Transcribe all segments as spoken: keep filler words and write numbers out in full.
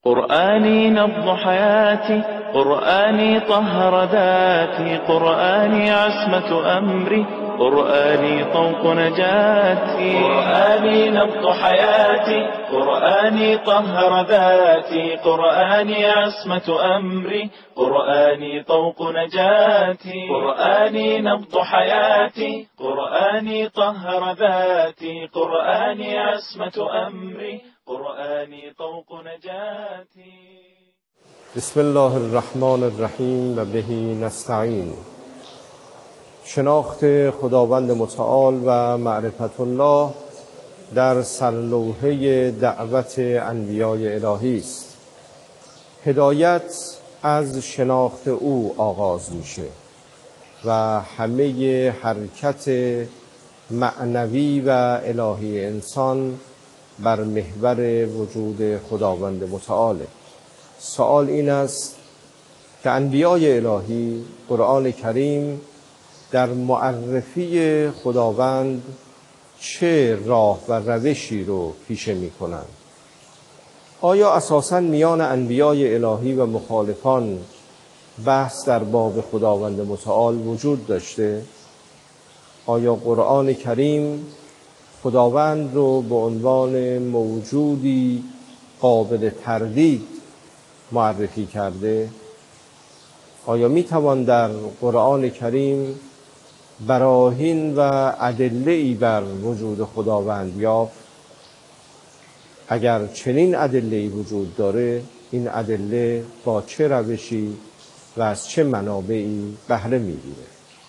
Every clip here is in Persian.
قرآني نبض حياتي، قرآني طهر ذاتي، قرآني عصمة أمري، قرآني طوق نجاتي. قرآني نبض حياتي، قرآني طهر ذاتي، قرآني عصمة أمري، قرآني طوق نجاتي. قرآني نبض حياتي، قرآني طهر ذاتي، قرآني عصمة أمري، قرآني طوق نجاتي. بسم الله الرحمن الرحیم و به نستعین. شناخت خداوند متعال و معرفت الله در سرلوحه دعوت انبیای الهی است. هدایت از شناخت او آغاز میشه و همه حرکت معنوی و الهی انسان بر محور وجود خداوند متعاله. سوال این است که انبیای الهی قرآن کریم در معرفی خداوند چه راه و روشی رو پیشه می کنند؟ آیا اساساً میان انبیای الهی و مخالفان بحث در باب خداوند متعال وجود داشته؟ آیا قرآن کریم خداوند رو به عنوان موجودی قابل تردید معرفی کرده؟ آیا می توان در قرآن کریم براهین و ادله‌ای بر وجود خداوند یافت؟ اگر چنین ادله‌ای وجود داره، این ادله با چه روشی و از چه منابعی بهره می‌گیره؟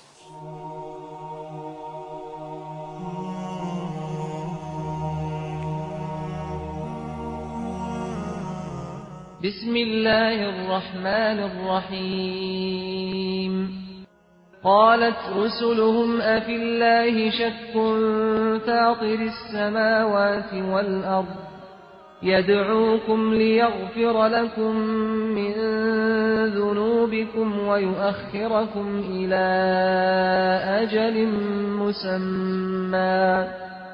بسم الله الرحمن الرحيم. قالت رسلهم أفي الله شك فاطر السماوات والأرض يدعوكم ليغفر لكم من ذنوبكم ويؤخركم إلى أجل مسمى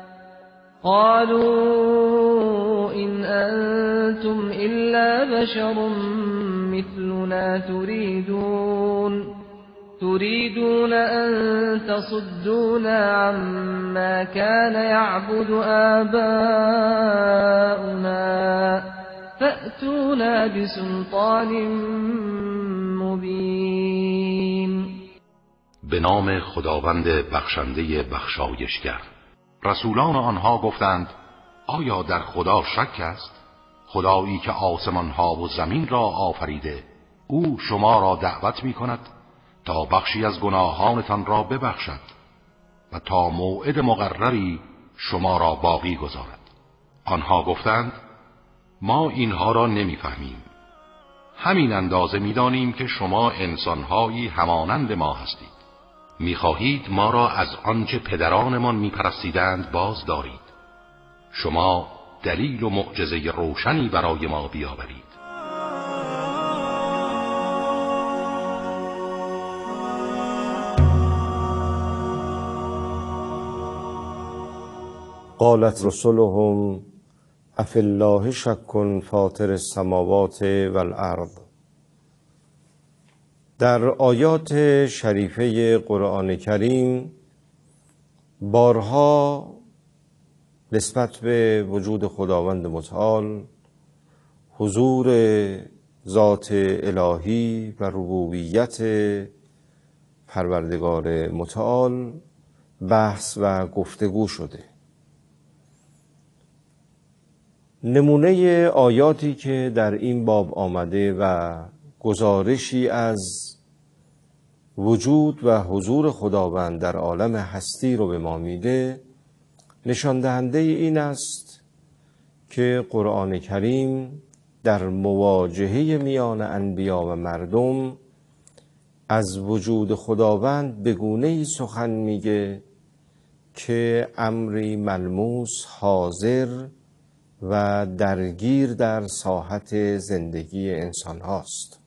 قالوا إن أنتم إلا بشر مثلنا تريدون تريدون أن تصدونا عما كان يعبد آباؤنا فأتونا بسلطان مبين. به نام خداوند بخشنده بخشایشگر. رسولان آنها گفتند آیا در خدا شک است؟ خدایی که آسمانها و زمین را آفریده، او شما را دعوت می کند تا بخشی از گناهانتان را ببخشد و تا موعد مقرری شما را باقی گذارد. آنها گفتند ما اینها را نمی فهمیم. همین اندازه می دانیم که شما انسانهایی همانند ما هستید. می‌خواهید ما را از آنچه پدرانمان می‌پرستیدند باز دارید. شما دلیل و معجزه روشنی برای ما بیاورید. قالت رسلهم افی الله شک فاطر السماوات والارض. در آیات شریفه قرآن کریم بارها نسبت به وجود خداوند متعال، حضور ذات الهی و ربوبیت پروردگار متعال بحث و گفتگو شده. نمونه آیاتی که در این باب آمده و گزارشی از وجود و حضور خداوند در عالم هستی رو به ما میده، نشان دهنده این است که قرآن کریم در مواجهه میان انبیا و مردم از وجود خداوند به گونه‌ای سخن میگه که امری ملموس، حاضر و درگیر در ساحت زندگی انسان هاست.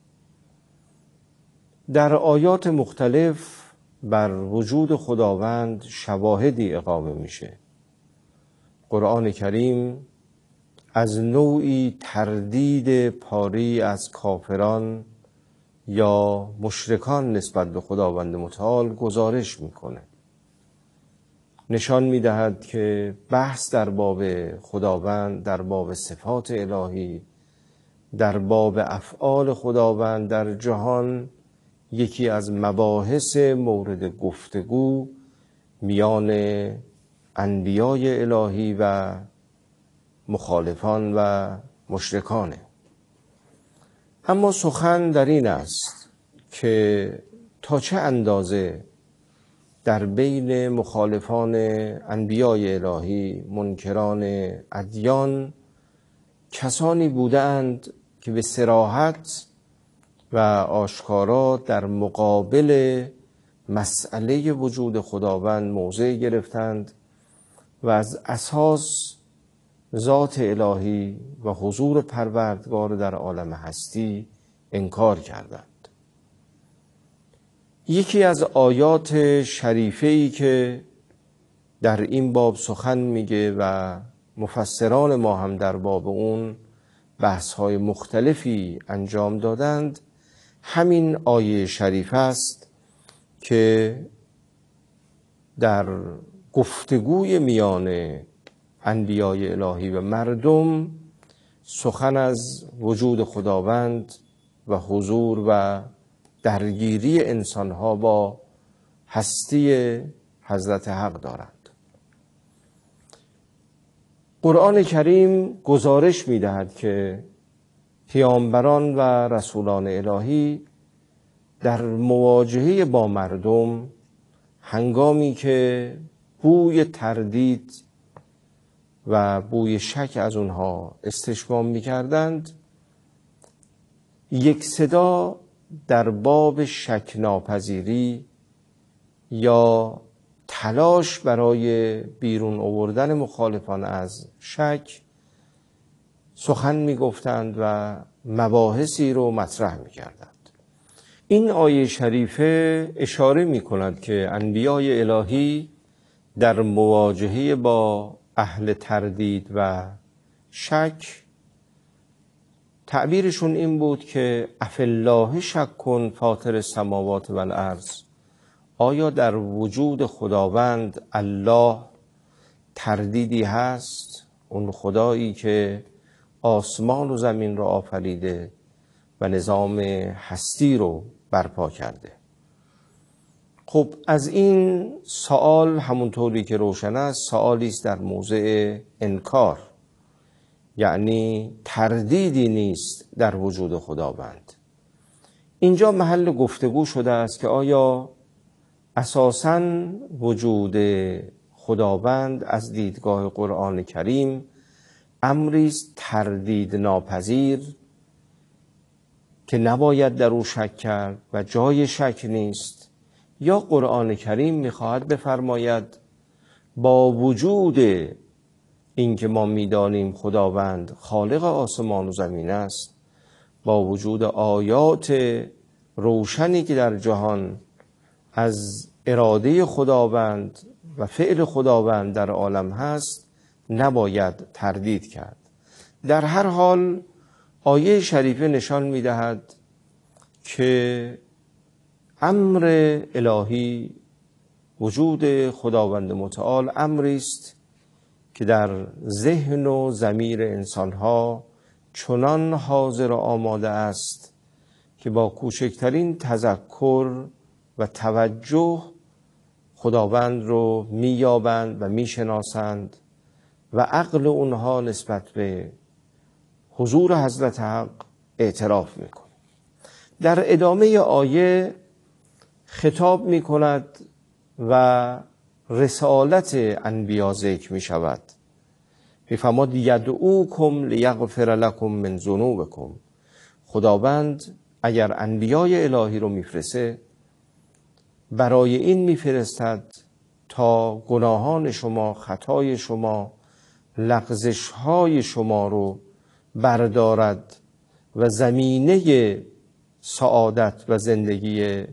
در آیات مختلف بر وجود خداوند شواهدی اقامه میشه. قرآن کریم از نوعی تردید پاری از کافران یا مشرکان نسبت به خداوند متعال گزارش میکنه. نشان میدهد که بحث در باب خداوند، در باب صفات الهی، در باب افعال خداوند در جهان یکی از مباحث مورد گفتگو میان انبیای الهی و مخالفان و مشرکانه. اما سخن در این است که تا چه اندازه در بین مخالفان انبیای الهی، منکران ادیان، کسانی بودند که به صراحت و آشکارا در مقابل مسئله وجود خداوند موضع گرفتند و از اساس ذات الهی و حضور پروردگار در عالم هستی انکار کردند. یکی از آیات شریفه‌ای که در این باب سخن میگه و مفسران ما هم در باب اون بحث‌های مختلفی انجام دادند، همین آیه شریف است که در گفتگوی میان انبیای الهی و مردم سخن از وجود خداوند و حضور و درگیری انسانها با هستی حضرت حق دارند. قرآن کریم گزارش می‌دهد که پیامبران و رسولان الهی در مواجهه با مردم هنگامی که بوی تردید و بوی شک از اونها استشمام می‌کردند، یک صدا در باب شک ناپذیری یا تلاش برای بیرون آوردن مخالفان از شک سخن می‌گفتند و مباحثی رو مطرح می‌کردند. این آیه شریفه اشاره می‌کند که انبیای الهی در مواجهه با اهل تردید و شک تعبیرشون این بود که افالله شک کن فاطر السماوات و الارض، آیا در وجود خداوند الله تردیدی هست؟ اون خدایی که آسمان و زمین رو آفریده و نظام هستی رو برپا کرده. خب از این سوال همونطوری که روشن است سوالی است در موضع انکار، یعنی تردیدی نیست در وجود خداوند. اینجا محل گفتگو شده است که آیا اساساً وجود خداوند از دیدگاه قرآن کریم امری است تردید ناپذیر که نباید در او شک کرد و جای شک نیست، یا قرآن کریم می‌خواهد بفرماید با وجود اینکه ما می‌دانیم خداوند خالق آسمان و زمین است، با وجود آیات روشنی که در جهان از اراده خداوند و فعل خداوند در عالم هست، نباید تردید کرد. در هر حال آیه شریفه نشان می‌دهد که امر الهی، وجود خداوند متعال، امری است که در ذهن و ضمیر انسانها چنان حاضر و آماده است که با کوچکترین تذکر و توجه خداوند رو میابند و میشناسند و عقل اونها نسبت به حضور حضرت حق اعتراف میکنه. در ادامه آیه خطاب میکند و رسالت انبیا ذکر میشود. میفرماد یدعوکم لیغفر لکم من ذنوبکم. خداوند اگر انبیای الهی رو میفرسته برای این میفرستد تا گناهان شما، خطای شما، لغزش‌های شما رو بردارد و زمینه سعادت و زندگی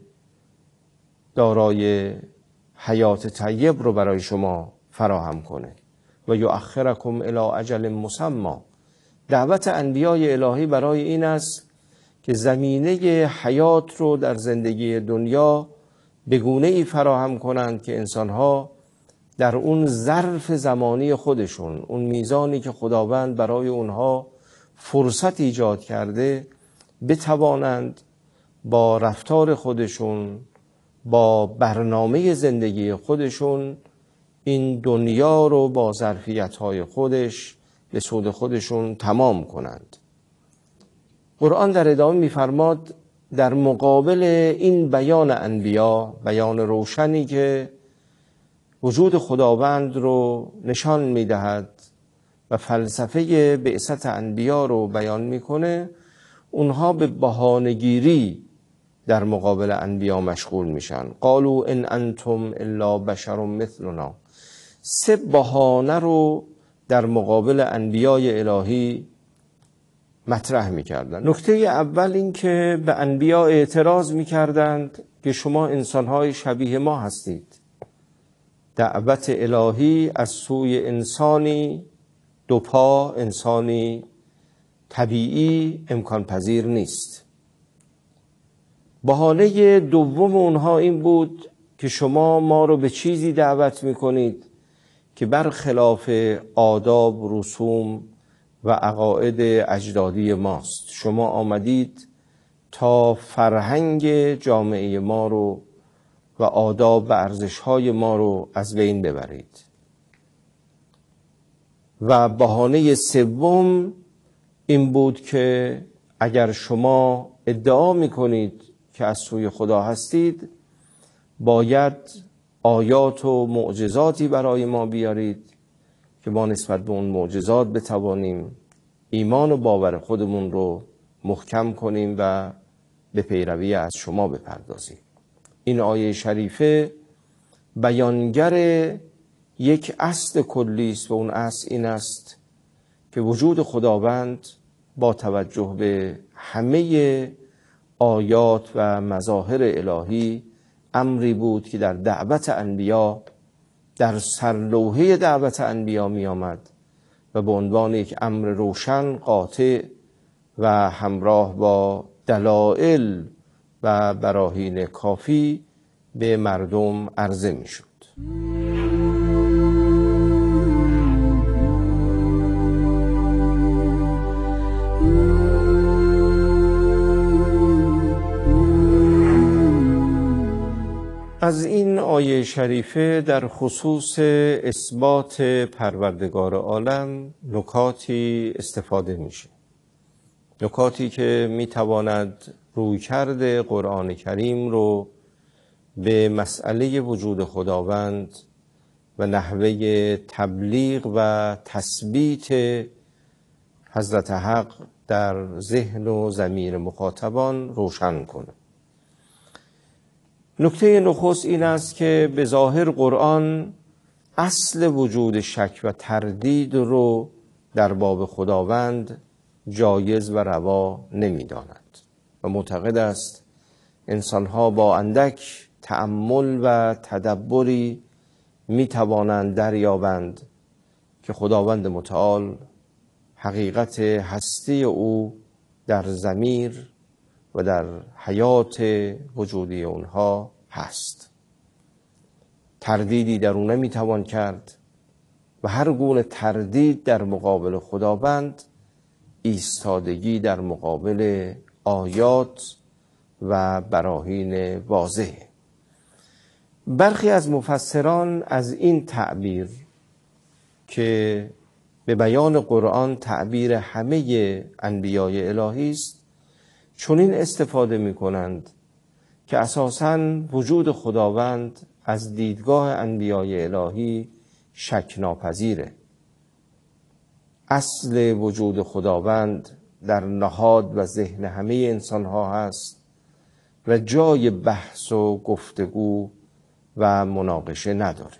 دارای حیات طیب رو برای شما فراهم کنه و یؤخرکم الی اجل مسمی، دعوت انبیای الهی برای این است که زمینه حیات رو در زندگی دنیا به گونه‌ای فراهم کنند که انسانها در اون ظرف زمانی خودشون، اون میزانی که خداوند برای اونها فرصت ایجاد کرده، بتوانند با رفتار خودشون، با برنامه زندگی خودشون این دنیا رو با ظرفیت‌های خودش به سود خودشون تمام کنند. قرآن در ادامه می‌فرماد در مقابل این بیان انبیا، بیان روشنی که وجود خداوند رو نشان می‌دهد و فلسفه بعثت انبیا رو بیان می‌کنه، اونها به بهانه‌گیری در مقابل انبیا مشغول میشن. قالوا ان انتم الا بشر مثلنا. سه بهانه رو در مقابل انبیای الهی مطرح میکردند. نکته اول این که به انبیا اعتراض میکردند که شما انسانهای شبیه ما هستید. دعوت الهی از سوی انسانی دوپا، انسانی طبیعی امکان پذیر نیست. بهانه دوم اونها این بود که شما ما رو به چیزی دعوت میکنید که برخلاف آداب، رسوم و عقاید اجدادی ماست. شما آمدید تا فرهنگ جامعه ما رو و آداب و ارزش‌های ما رو از بین ببرید. و بهانه سوم این بود که اگر شما ادعا میکنید که از سوی خدا هستید، باید آیات و معجزاتی برای ما بیارید که ما نسبت به اون معجزات بتوانیم ایمان و باور خودمون رو محکم کنیم و به پیروی از شما بپردازیم. این آیه شریفه بیانگر یک اصل کلی است و اون اصل این است که وجود خداوند با توجه به همه آیات و مظاهر الهی امری بود که در دعوت انبیا، در سرلوحه دعوت انبیا می آمد و به عنوان یک امر روشن، قاطع و همراه با دلایل و براهین کافی به مردم عرضه می شد. از این آیه شریفه در خصوص اثبات پروردگار عالم نکاتی استفاده میشه. نکاتی که میتواند رویکرد قرآن کریم رو به مسئله وجود خداوند و نحوه تبلیغ و تثبیت حضرت حق در ذهن و ضمیر مخاطبان روشن کنه. نکته نخست این است که به ظاهر قرآن اصل وجود شک و تردید رو در باب خداوند جایز و روا نمی داند و معتقد است انسانها با اندک تأمل و تدبری می توانند دریابند که خداوند متعال حقیقت هستی او در ضمیر و در حیات وجودی اونها هست. تردیدی در اون نمیتوان کرد و هر گونه تردید در مقابل خداوند ایستادگی در مقابل آیات و براهین واضح. برخی از مفسران از این تعبیر که به بیان قرآن تعبیر همه انبیای الهی است چنین استفاده می کنند که اساساً وجود خداوند از دیدگاه انبیای الهی شک ناپذیره. اصل وجود خداوند در نهاد و ذهن همه انسان ها هست و جای بحث و گفتگو و مناقشه نداره.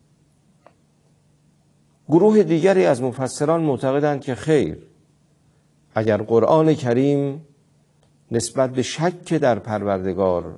گروه دیگری از مفسران معتقدند که خیر، اگر قرآن کریم نسبت به شک در پروردگار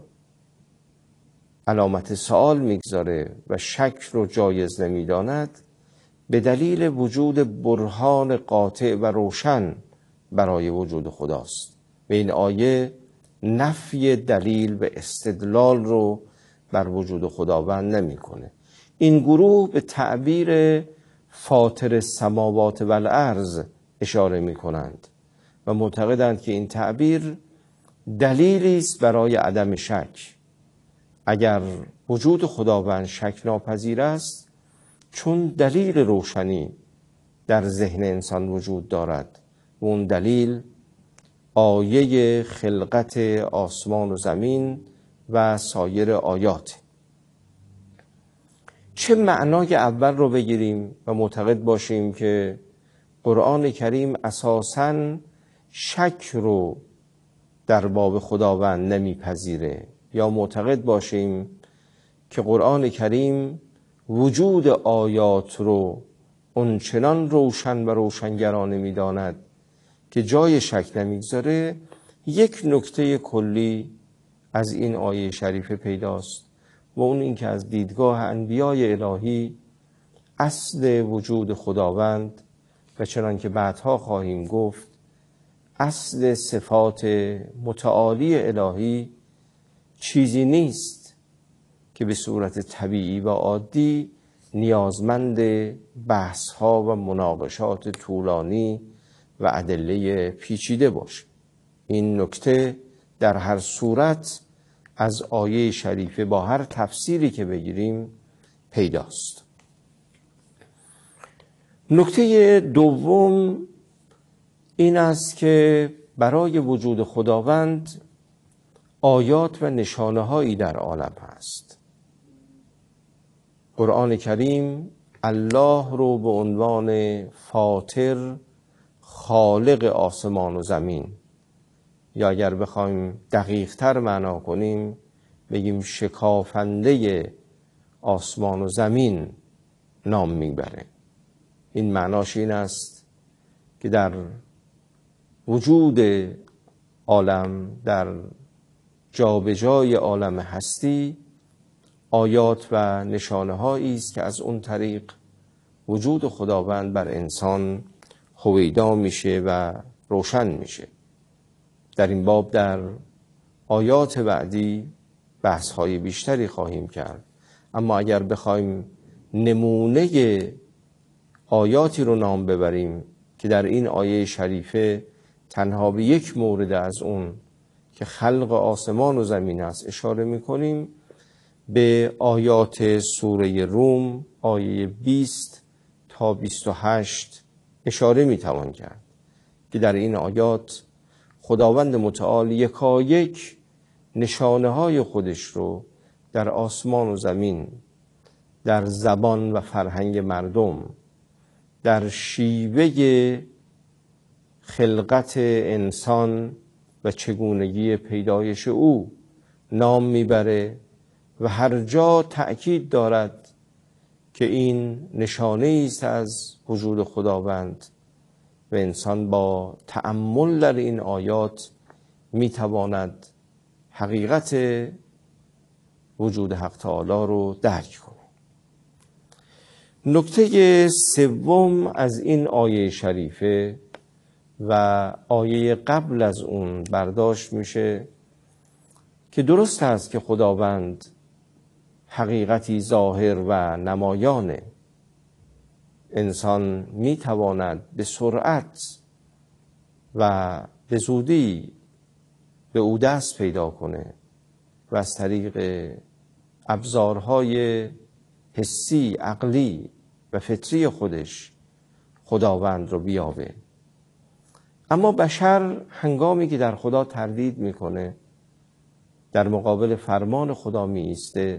علامت سوال میگذاره و شک رو جایز نمیداند، به دلیل وجود برهان قاطع و روشن برای وجود خداست و این آیه نفی دلیل و استدلال رو بر وجود خداوند نمی‌کنه. این گروه به تعبیر فاطر السماوات و الارض اشاره می‌کنند و معتقدند که این تعبیر دلیلی است برای عدم شک. اگر وجود خداوند شک ناپذیر است، چون دلیل روشنی در ذهن انسان وجود دارد و اون دلیل آیه خلقت آسمان و زمین و سایر آیات. چه معنای اول رو بگیریم و معتقد باشیم که قرآن کریم اساساً شک رو در باب خداوند نمیپذیره، یا معتقد باشیم که قرآن کریم وجود آیات رو اونچنان روشن و روشنگرانه میداند که جای شک نمیگذاره. یک نکته کلی از این آیه شریفه پیداست و اون این که از دیدگاه انبیای الهی اصل وجود خداوند و چنان که بعدها خواهیم گفت اصل صفات متعالی الهی چیزی نیست که به صورت طبیعی و عادی نیازمند بحث‌ها و مناقشات طولانی و ادله پیچیده باشه. این نکته در هر صورت از آیه شریفه با هر تفسیری که بگیریم پیداست. نکته دوم این است که برای وجود خداوند آیات و نشانه هایی در عالم هست. قرآن کریم الله رو به عنوان فاطر، خالق آسمان و زمین، یا اگر بخوایم دقیق تر معنا کنیم بگیم شکافنده آسمان و زمین نام میبره. این معناش این است که در وجود عالم، در جابجای عالم هستی، آیات و نشانه هایی است که از اون طریق وجود خداوند بر انسان هویدا میشه و روشن میشه. در این باب در آیات بعدی بحث های بیشتری خواهیم کرد، اما اگر بخوایم نمونه آیاتی رو نام ببریم که در این آیه شریفه تنها به یک مورد از اون که خلق آسمان و زمین است اشاره میکنیم، به آیات سوره روم آیه بیست تا بیست و هشت اشاره میتوان کرد که در این آیات خداوند متعال یکایک نشانه های خودش رو در آسمان و زمین، در زبان و فرهنگ مردم، در شیوه خلقت انسان و چگونگی پیدایش او نام میبره و هر جا تأکید دارد که این نشانه است از وجود خداوند و انسان با تأمل در این آیات میتواند حقیقت وجود حق تعالی رو درک کنه. نکته سوم از این آیه شریفه و آیه قبل از اون برداشت میشه که درست است که خداوند حقیقتی ظاهر و نمایانه. انسان میتواند به سرعت و به زودی به او دست پیدا کنه و از طریق ابزارهای حسی، عقلی و فطری خودش خداوند رو بیابه. اما بشر هنگامی که در خدا تردید میکنه، در مقابل فرمان خدا می ایسته،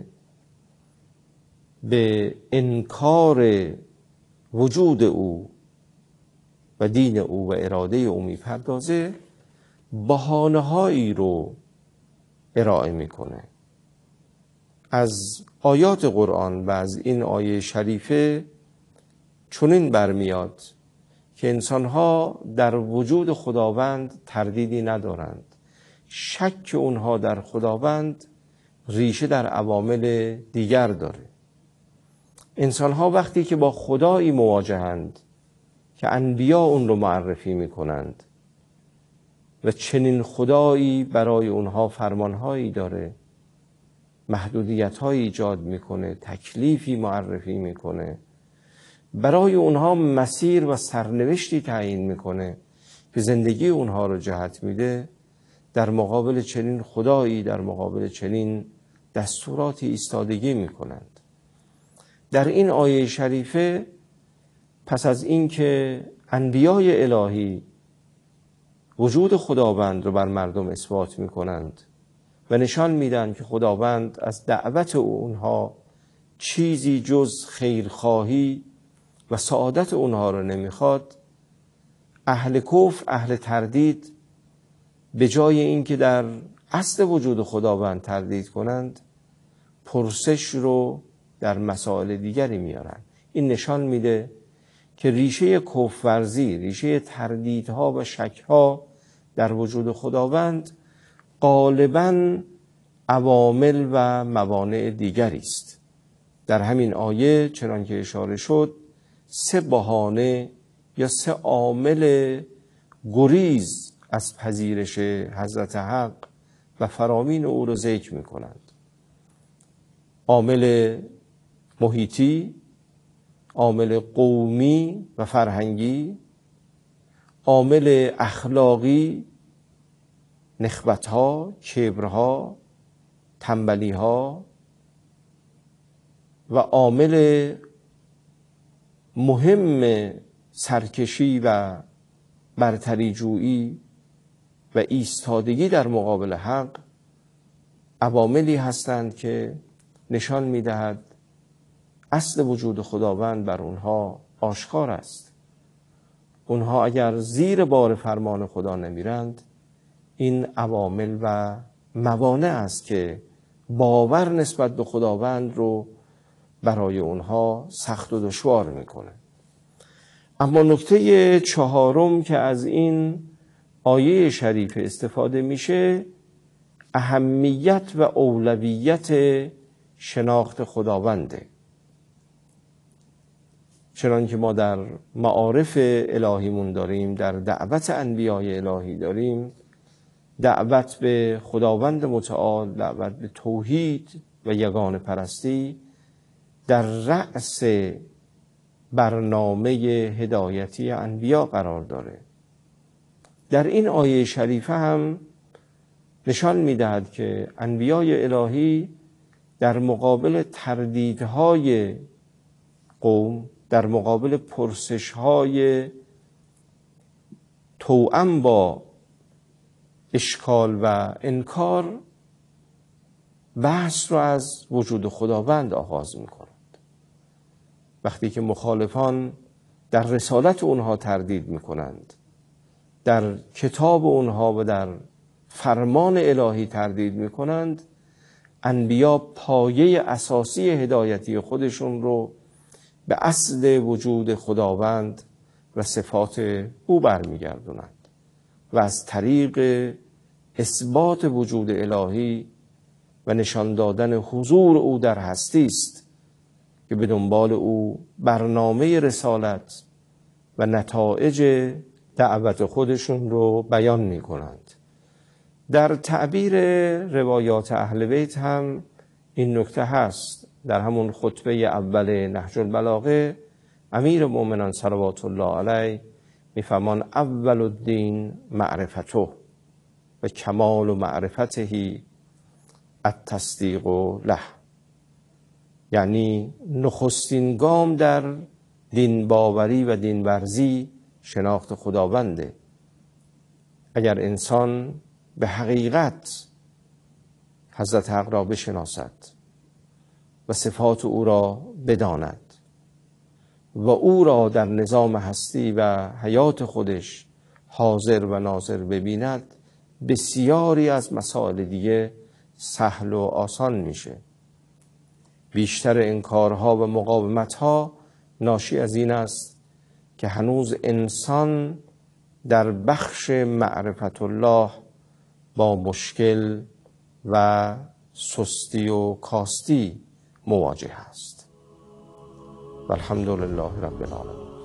به انکار وجود او و دین او و اراده او می پردازه، بهانه هایی رو ارائه میکنه. از آیات قرآن و از این آیه شریفه چنین برمیاد که انسانها در وجود خداوند تردیدی ندارند. شک اونها در خداوند ریشه در عوامل دیگر داره. انسان‌ها وقتی که با خدایی مواجهند که انبیا اون رو معرفی می‌کنند و چنین خدایی برای اونها فرمانهایی داره، محدودیت‌هایی ایجاد می‌کنه، تکلیفی معرفی می‌کنه، برای اونها مسیر و سرنوشتی تعیین می‌کنه که زندگی اونها رو جهت میده، در مقابل چنین خدایی، در مقابل چنین دستوراتی ایستادگی می‌کنند. در این آیه شریفه پس از این که انبیای الهی وجود خداوند رو بر مردم اثبات می‌کنند و نشان میدن که خداوند از دعوت اونها چیزی جز خیرخواهی و سعادت اونها رو نمیخواد، اهل کفر، اهل تردید، به جای اینکه در اصل وجود خداوند تردید کنند، پرسش رو در مسائل دیگری میارن. این نشان میده که ریشه کفرورزی، ریشه تردیدها و شکها در وجود خداوند غالباً عوامل و موانع دیگری است. در همین آیه چنان که اشاره شد، سه بهانه یا سه عامل گریز از پذیرش حضرت حق و فرامین او را ذکر می کنند. عامل محیطی، عامل قومی و فرهنگی، عامل اخلاقی، نخبت‌ها، کبرها، تنبلی‌ها، و عامل مهم سرکشی و برتری جویی و ایستادگی در مقابل حق، عواملی هستند که نشان می‌دهد اصل وجود خداوند بر اونها آشکار است. اونها اگر زیر بار فرمان خدا نمیرند، این عوامل و موانع است که باور نسبت به خداوند رو برای اونها سخت و دشوار میکنه. اما نکته چهارم که از این آیه شریف استفاده میشه، اهمیت و اولویت شناخت خداونده. چنان که ما در معارف الهیمون داریم، در دعوت انبیای الهی داریم، دعوت به خداوند متعال، دعوت به توحید و یگانه پرستی در رأس برنامه هدایتی انبیا قرار داره. در این آیه شریفه هم نشان می‌دهد که انبیای الهی در مقابل تردیدهای قوم، در مقابل پرسش‌های توأم با اشکال و انکار، بحث رو از وجود خداوند آغاز می‌کنند. وقتی که مخالفان در رسالت اونها تردید می‌کنند، در کتاب اونها و در فرمان الهی تردید می‌کنند، انبیا پایه اساسی هدایتی خودشون رو به اصل وجود خداوند و صفات او برمیگردونند و از طریق اثبات وجود الهی و نشان دادن حضور او در هستی است که به دنبال او برنامه رسالت و نتایج دعوت خودشون رو بیان می کنند. در تعبیر روایات اهل بیت هم این نکته هست. در همون خطبه اول نهج البلاغه امیر مومنان صلوات الله علیه میفرمان اول الدین معرفته و کمال و معرفته التصدیق له، یعنی نخستین گام در دین باوری و دین ورزی شناخت خداونده. اگر انسان به حقیقت حضرت حق را بشناسد و صفات او را بداند و او را در نظام هستی و حیات خودش حاضر و ناظر ببیند، بسیاری از مسائل دیگه سهل و آسان میشه. بیشتر انکارها و مقاومتها ناشی از این است که هنوز انسان در بخش معرفت الله با مشکل و سستی و کاستی مواجه است. و الحمد لله رب العالمین.